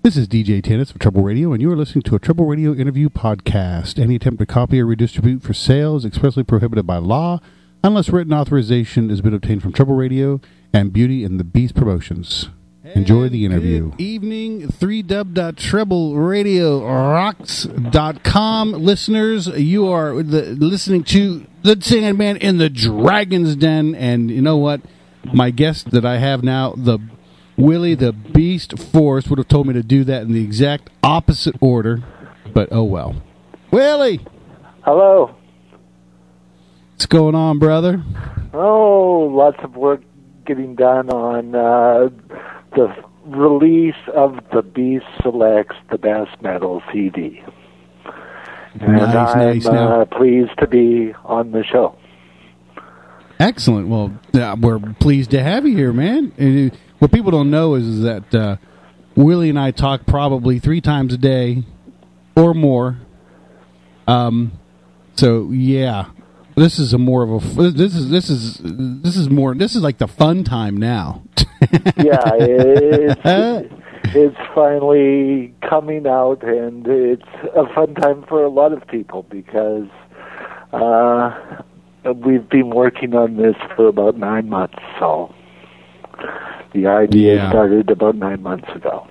This is DJ Tennis of Trouble Radio, and you are listening to a Trouble Radio interview podcast. Any attempt to copy or redistribute for sale is expressly prohibited by law, unless written authorization has been obtained from Trouble Radio and Beauty and the Beast Promotions. Enjoy the interview. Good evening, 3dub.trebleradio.rocks.com listeners. You are listening to the Sandman in the Dragon's Den, and you know what? My guest that I have now, the Willie the Beast Force, would have told me to do that in the exact opposite order, but oh well. Willie! Hello. What's going on, brother? Oh, lots of work getting done on the release of the Beast Selects the Best Metal CD. And I'm pleased to be on the show. Excellent. Well, we're pleased to have you here, man. What people don't know is that Willie and I talk probably 3 times a day or more. So yeah, this is like the fun time now. Yeah, it's finally coming out, and it's a fun time for a lot of people because we've been working on this for about 9 months, so the idea started about 9 months ago.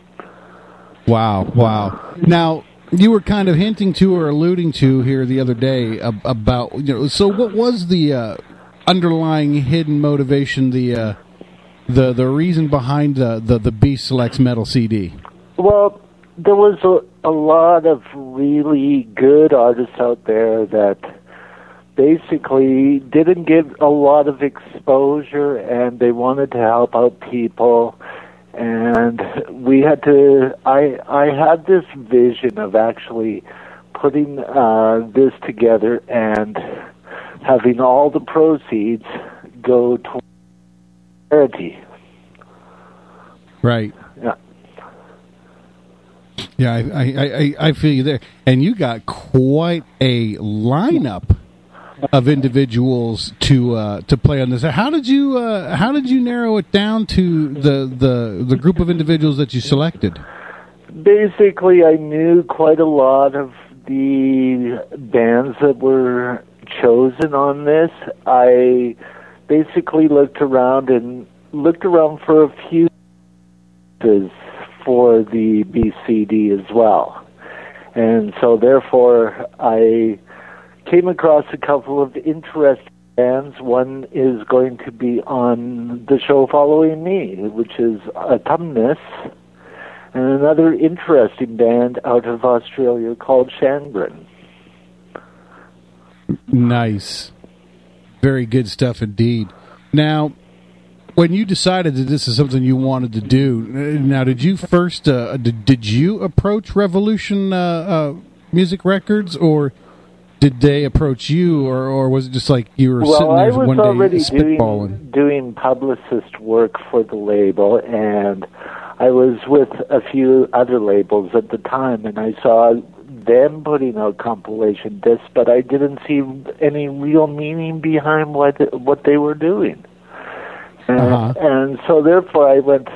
Wow. Now, you were kind of hinting to or alluding to here the other day about, so what was the underlying hidden motivation, the reason behind the Beast Selects Metal CD? Well, there was a lot of really good artists out there that basically didn't get a lot of exposure, and they wanted to help out people. And we had to, I had this vision of actually putting this together and having all the proceeds go to charity. Right. Yeah. Yeah, I feel you there. And you got quite a lineup of individuals to play on this. How did you narrow it down to the group of individuals that you selected? Basically, I knew quite a lot of the bands that were chosen on this. I basically looked around for a few for the BCD as well, and so therefore I came across a couple of interesting bands. One is going to be on the show following me, which is Autumnus, and another interesting band out of Australia called Shangren. Nice. Very good stuff indeed. Now, when you decided that this is something you wanted to do, now did you first, did you approach Revolution Music Records, or did they approach you, or was it just like you were sitting there one day spitballing? I was already doing publicist work for the label, and I was with a few other labels at the time, and I saw them putting out compilation discs, but I didn't see any real meaning behind what they were doing. And so therefore I went,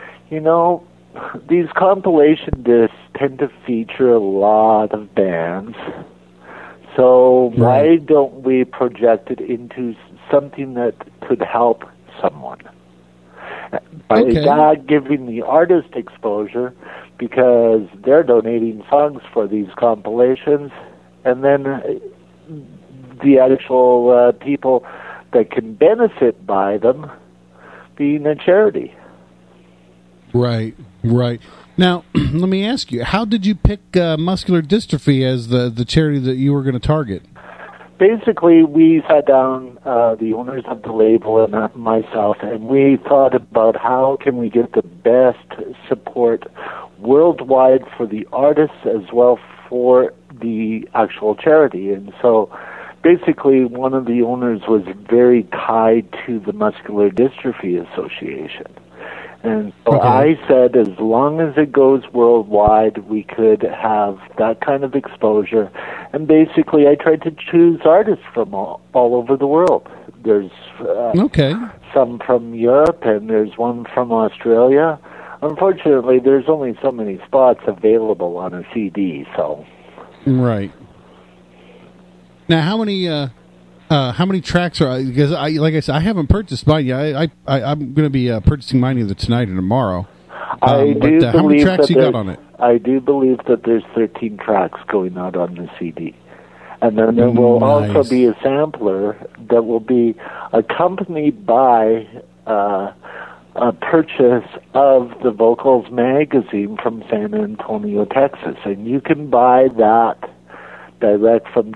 these compilation discs tend to feature a lot of bands. So why don't we project it into something that could help someone? By not giving the artist exposure, because they're donating songs for these compilations, and then the actual people that can benefit by them being a charity. Right. Now, let me ask you, how did you pick muscular dystrophy as the charity that you were going to target? Basically, we sat down, the owners of the label and myself, and we thought about how can we get the best support worldwide for the artists as well for the actual charity. And so basically one of the owners was very tied to the Muscular Dystrophy Association. And so I said, as long as it goes worldwide, we could have that kind of exposure. And basically, I tried to choose artists from all over the world. There's some from Europe, and there's one from Australia. unfortunately, there's only so many spots available on a CD. So, right now, how many tracks are? Because like I said, I haven't purchased mine yet. I'm going to be purchasing mine either tonight or tomorrow. I do believe how many tracks you got on it? I do believe that there's 13 tracks going out on the CD. And then there will also be a sampler that will be accompanied by a purchase of the Vocals magazine from San Antonio, Texas. And you can buy that direct from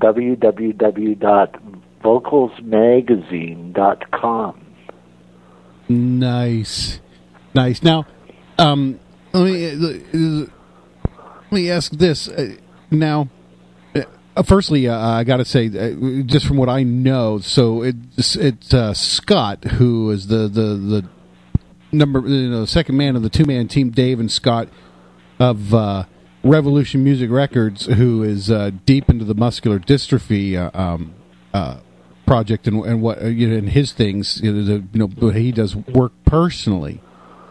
www.vocalsmagazine.com. Nice. Now, let me ask this. Now, firstly, I got to say, just from what I know, so it's Scott who is the second man of the two-man team, Dave and Scott of Revolution Music Records, who is deep into the muscular dystrophy project and what and his things. He does work personally.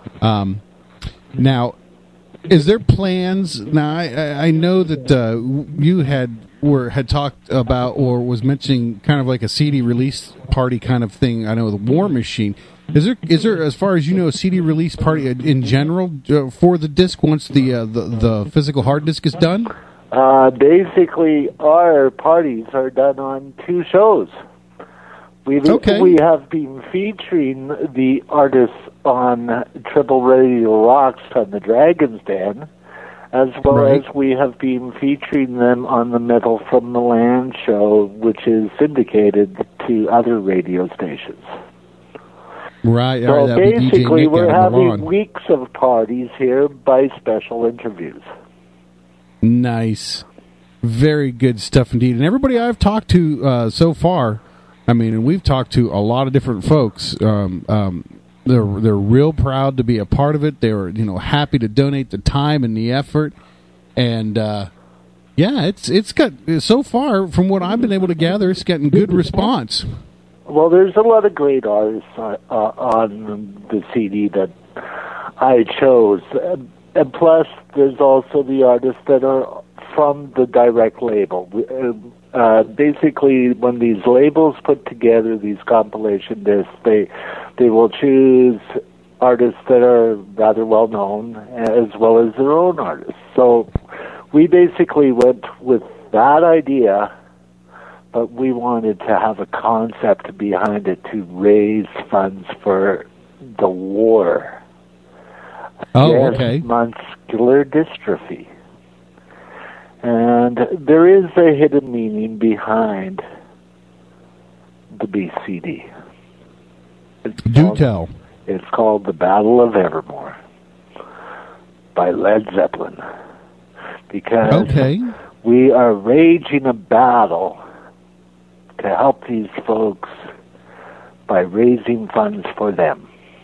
Now, is there plans? Now, I know that you had talked about or was mentioning kind of like a CD release party kind of thing. I know the War Machine. Is there, as far as you know, a CD release party in general for the disc once the physical hard disk is done? Basically, our parties are done on two shows. We have been featuring the artists on Triple Radio Rocks on the Dragon's Den, as well as we have been featuring them on the Metal from the Land show, which is syndicated to other radio stations. Right. So basically, we're having weeks of parties here by special interviews. Nice. Very good stuff indeed. And everybody I've talked to so far, I mean, and we've talked to a lot of different folks. They're real proud to be a part of it. They're happy to donate the time and the effort, and it's got, so far from what I've been able to gather, it's gotten good response. Well, there's a lot of great artists on the CD that I chose, and plus there's also the artists that are from the direct label. Basically, when these labels put together these compilation discs, they will choose artists that are rather well known as well as their own artists. So we basically went with that idea, but we wanted to have a concept behind it to raise funds for the war. Muscular dystrophy. And there is a hidden meaning behind the BCD. Do tell. It's called The Battle of Evermore by Led Zeppelin. Because we are raging a battle to help these folks by raising funds for them.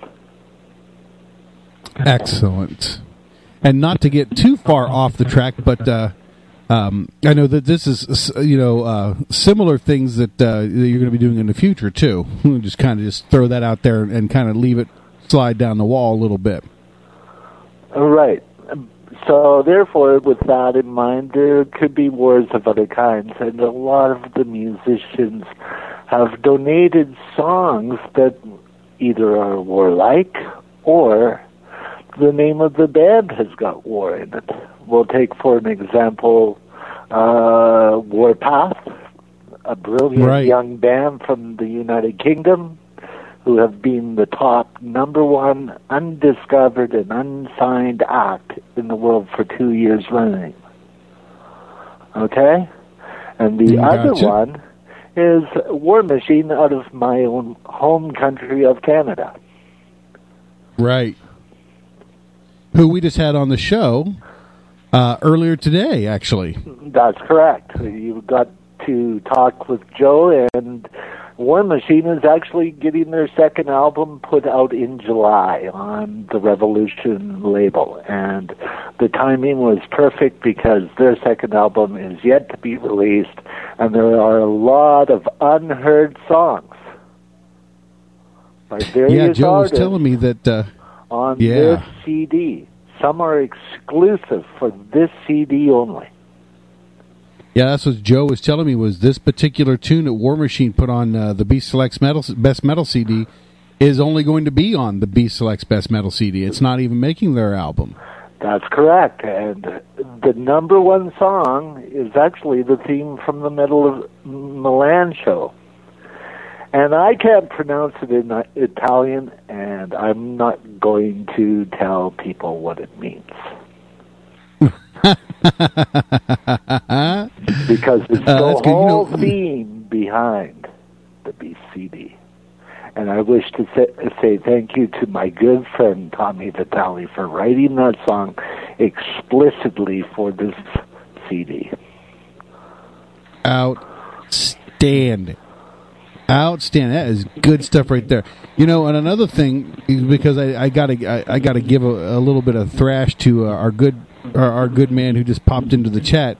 Excellent. And not to get too far off the track, but I know that this is, similar things that you're going to be doing in the future, too. We'll just throw that out there and kind of leave it slide down the wall a little bit. Right. So, therefore, with that in mind, there could be wars of other kinds, and a lot of the musicians have donated songs that either are warlike or the name of the band has got war in it. We'll take, for an example, Warpath, a brilliant young band from the United Kingdom who have been the top #1 undiscovered and unsigned act in the world for 2 years running. Okay? And the other one is War Machine out of my own home country of Canada. Right. Who we just had on the show earlier today, actually. That's correct. You got to talk with Joe, and War Machine is actually getting their second album put out in July on the Revolution label. And the timing was perfect because their second album is yet to be released, and there are a lot of unheard songs by various Joe artists was telling me that on this CD. Some are exclusive for this CD only. Yeah, that's what Joe was telling me, was this particular tune that War Machine put on the Beast Selects Best Metal CD is only going to be on the Beast Selects Best Metal CD. It's not even making their album. That's correct. And the number one song is actually the theme from the Metal of Milan show. And I can't pronounce it in Italian, and I'm not going to tell people what it means. Because it's the whole theme behind the Beast CD. And I wish to say thank you to my good friend Tommy Vitale for writing that song explicitly for this CD. Outstanding. Outstanding. That is good stuff right there. And another thing is, because I gotta give a little bit of thrash to our good man who just popped into the chat.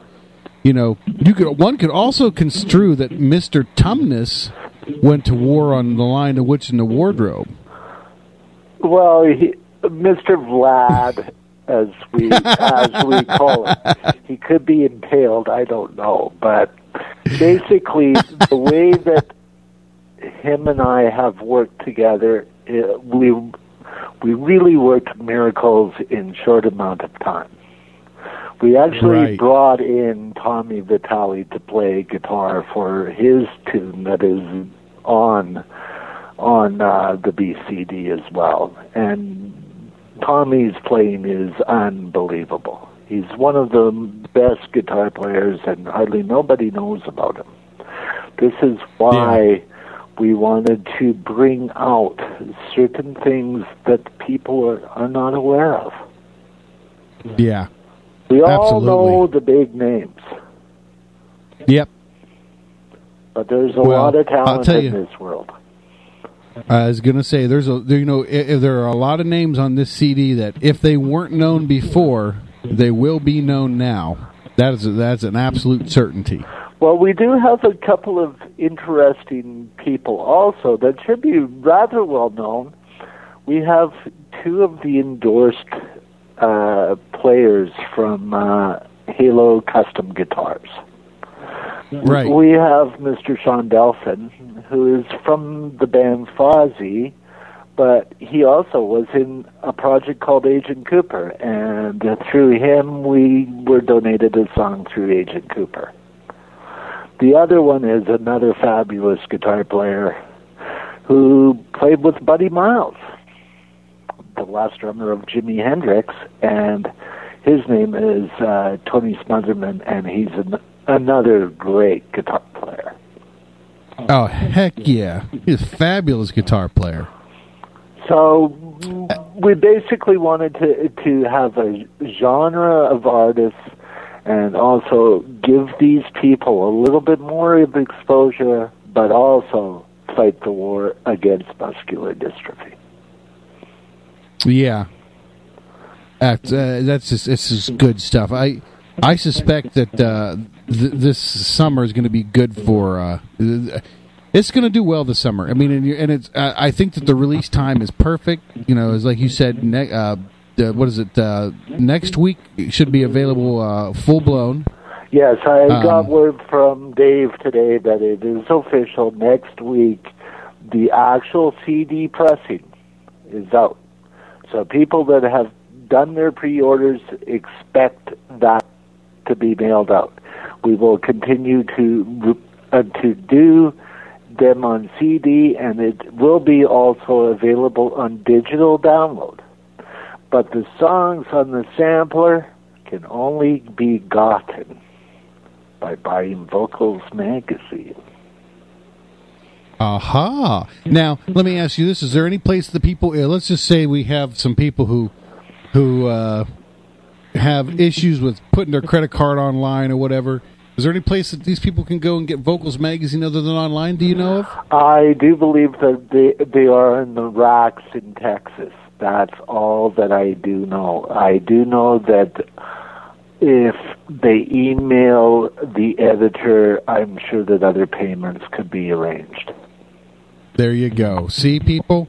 One could also construe that Mr. Tumnus went to war on the Lion, the Witch, and the Wardrobe. Well, Mr. Vlad, as we call him, he could be impaled. I don't know, but basically, the way that him and I have worked together, we really worked miracles in short amount of time. We actually brought in Tommy Vitale to play guitar for his tune that is on the BCD as well. And Tommy's playing is unbelievable. He's one of the best guitar players, and hardly nobody knows about him. This is why we wanted to bring out certain things that people are not aware of. Yeah. We all know the big names. Yep. But there's a lot of talent in this world. I was going to say, there are a lot of names on this CD that if they weren't known before, they will be known now. That's an absolute certainty. Well, we do have a couple of interesting people also that should be rather well known. We have two of the endorsed players from Halo Custom Guitars. Right. We have Mr. Sean Delphin, who is from the band Fozzy, but he also was in a project called Agent Cooper, and through him we were donated a song through Agent Cooper. The other one is another fabulous guitar player who played with Buddy Miles, the last drummer of Jimi Hendrix, and his name is Tony Smotherman, and he's another great guitar player. Oh, heck yeah. He's a fabulous guitar player. So we basically wanted to have a genre of artists and also give these people a little bit more of exposure, but also fight the war against muscular dystrophy. Yeah, it's just good stuff. I suspect that this summer is going to be good for. It's going to do well this summer. I mean, and it's. I think that the release time is perfect. As like you said, what is it? Next week it should be available full blown. Yes, I got word from Dave today that it is official. Next week, the actual CD pressing is out. So people that have done their pre-orders expect that to be mailed out. We will continue to do them on CD, and it will be also available on digital download. But the songs on the sampler can only be gotten by buying Vocals magazine. Aha. Now, let me ask you this. Is there any place the people... let's just say we have some people who have issues with putting their credit card online or whatever. Is there any place that these people can go and get Vocals magazine other than online? Do you know of? I do believe that they are in the racks in Texas. That's all that I do know. I do know that if they email the editor, I'm sure that other payments could be arranged. There you go. See, people?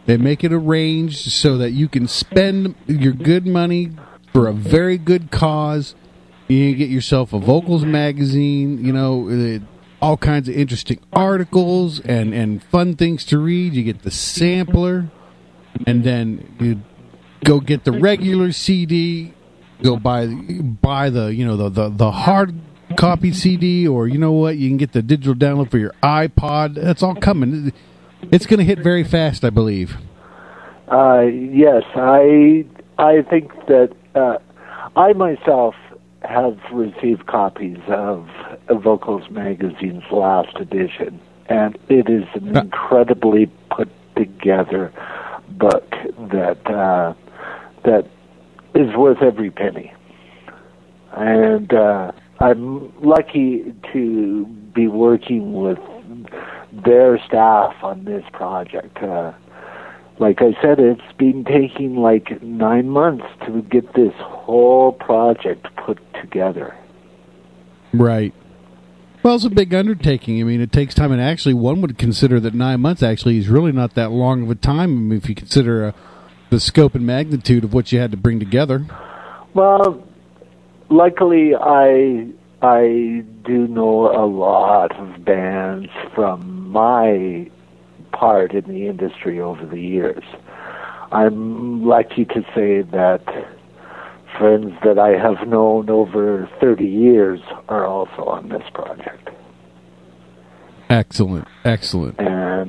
They make it arranged so that you can spend your good money for a very good cause. You get yourself a vocals magazine, all kinds of interesting articles and fun things to read. You get the sampler, and then you go get the regular CD. Go buy the hard copy CD, or you can get the digital download for your iPod. That's all coming. It's going to hit very fast, I believe. Yes, I think that I myself have received copies of Vocals Magazine's last edition, and it is an incredibly put together book that is worth every penny. And I'm lucky to be working with their staff on this project. Like I said, it's been taking like 9 months to get this whole project put together. Right. Well, it's a big undertaking. I mean, it takes time, and actually one would consider that 9 months actually is really not that long of a time if you consider the scope and magnitude of what you had to bring together. Well, luckily I do know a lot of bands from my part in the industry over the years. I'm lucky to say that friends that I have known over 30 years are also on this project. Excellent. And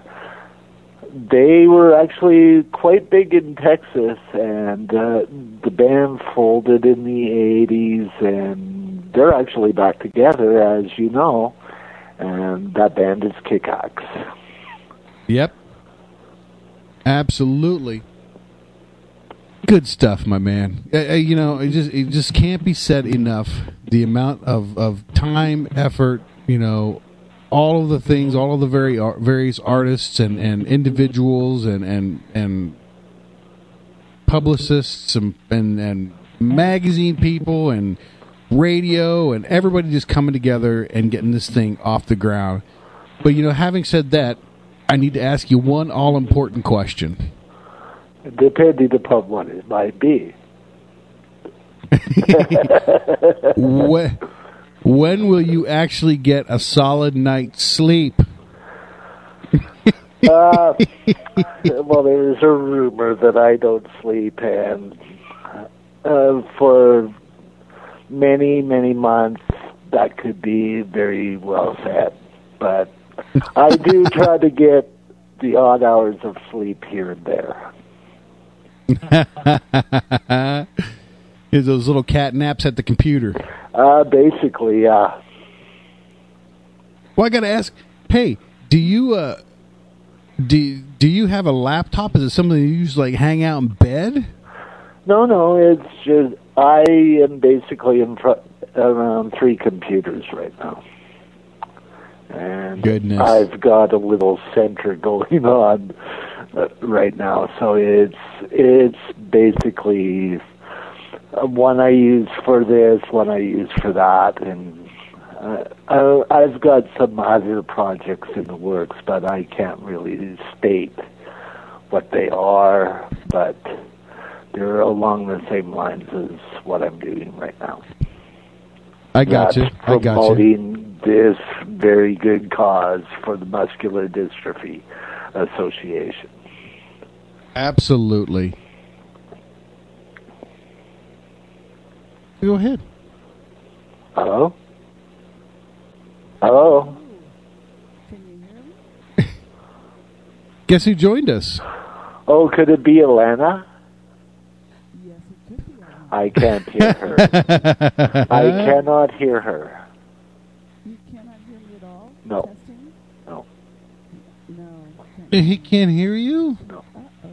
they were actually quite big in Texas, and the band folded in the 80s, and they're actually back together, as you know, and that band is Kick-Axe. Yep. Absolutely. Good stuff, my man. It just can't be said enough. The amount of time, effort, all of the things, all of the various artists and individuals and publicists and magazine people and radio and everybody just coming together and getting this thing off the ground. But, having said that, I need to ask you one all-important question. Depending upon what it might be. When will you actually get a solid night's sleep? Well, there is a rumor that I don't sleep, and for many, many months, that could be very well said. But I do try to get the odd hours of sleep here and there. Is those little cat naps at the computer? Basically, yeah. Well, I got to ask. Hey, do you do you have a laptop? Is it something you use hang out in bed? No. It's just I am basically around 3 computers right now. And goodness, I've got a little center going on right now, so it's basically one I use for this, one I use for that, and I've got some other projects in the works, but I can't really state what they are, but they're along the same lines as what I'm doing right now. I got you. Promoting this very good cause for the Muscular Dystrophy Association. Absolutely. Go ahead. Hello? Can you hear me? Guess who joined us? Oh, could it be Alana? Yes, it could be. I can't hear her. I cannot hear her. You cannot hear me at all? No. Testing? No. No. He can't hear you? No. Uh-oh.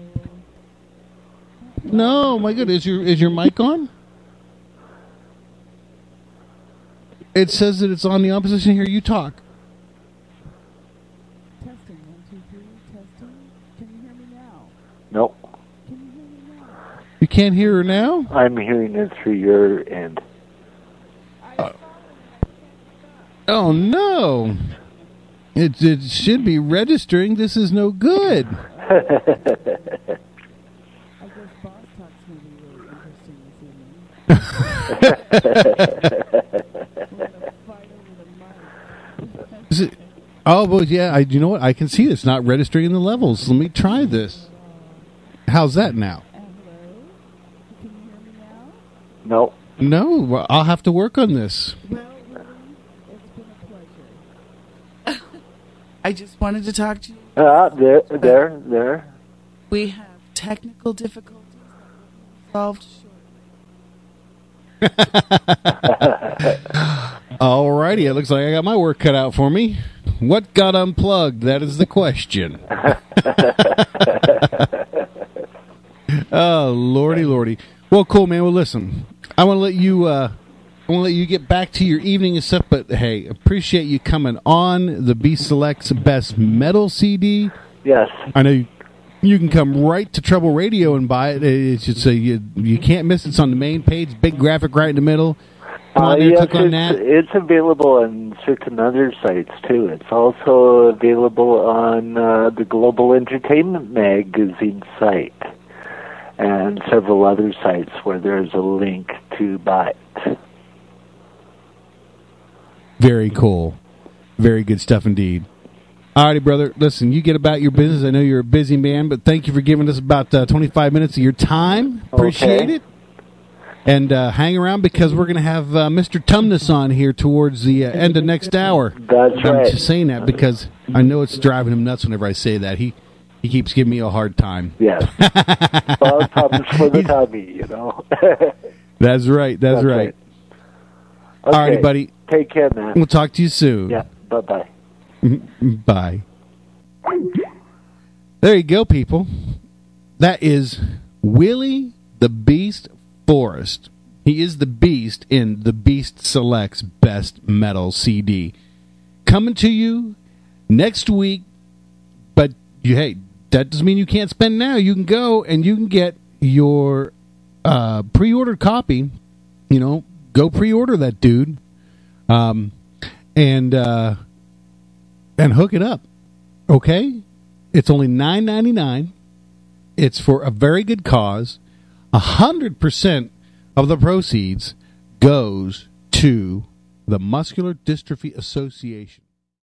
No, my goodness. Is your mic on? It says that it's on the opposition here. You talk. Testing. 1, 2, 3. Testing. Can you hear me now? No. Can you hear me now? You can't hear her now? I'm hearing it through your end. Oh, no. It should be registering. This is no good. I guess Boss Talk's going to be really interesting this evening. Fight over the mic. Is it? Oh, well, yeah. You know what? I can see it's not registering the levels. Let me try this. How's that now? Hello? Can you hear me now? No. No, well, I'll have to work on this. Well, Willie, it's been a pleasure. I just wanted to talk to you. There. We have technical difficulties that will be solved shortly. Alrighty, it looks like I got my work cut out for me. What got unplugged? That is the question. Oh, lordy. Well, cool, man. Well, listen, I want to let you get back to your evening and stuff, but hey, appreciate you coming on the B Select's Best Metal CD. Yes. I know you can come right to Trouble Radio and buy it. It's just you can't miss it. It's on the main page, big graphic right in the middle. Come on there, Yes, click on that. it's available on certain other sites, too. It's also available on the Global Entertainment Magazine site and several other sites where there's a link to buy it. Very cool. Very good stuff indeed. All righty, brother. Listen, you get about your business. I know you're a busy man, but thank you for giving us about 25 minutes of your time. Appreciate it. And hang around because we're going to have Mr. Tumnus on here towards the end of next hour. That's I'm right. just saying that because I know it's driving him nuts whenever I say that. He keeps giving me a hard time. Yes. Well, problems for the tummy, you know. That's right. That's right. Okay. All righty, buddy. Take care, man. We'll talk to you soon. Yeah. Bye-bye. Bye. There you go, people. That is Willie the Beast Forrest. He is the Beast in the Beast Selects Best Metal CD. Coming to you next week, but hey, that doesn't mean you can't spend now. You can go and you can get your pre-ordered copy. You know, go pre-order that dude, and hook it up. Okay, it's only $9.99. It's for a very good cause. 100% of the proceeds goes to the Muscular Dystrophy Association.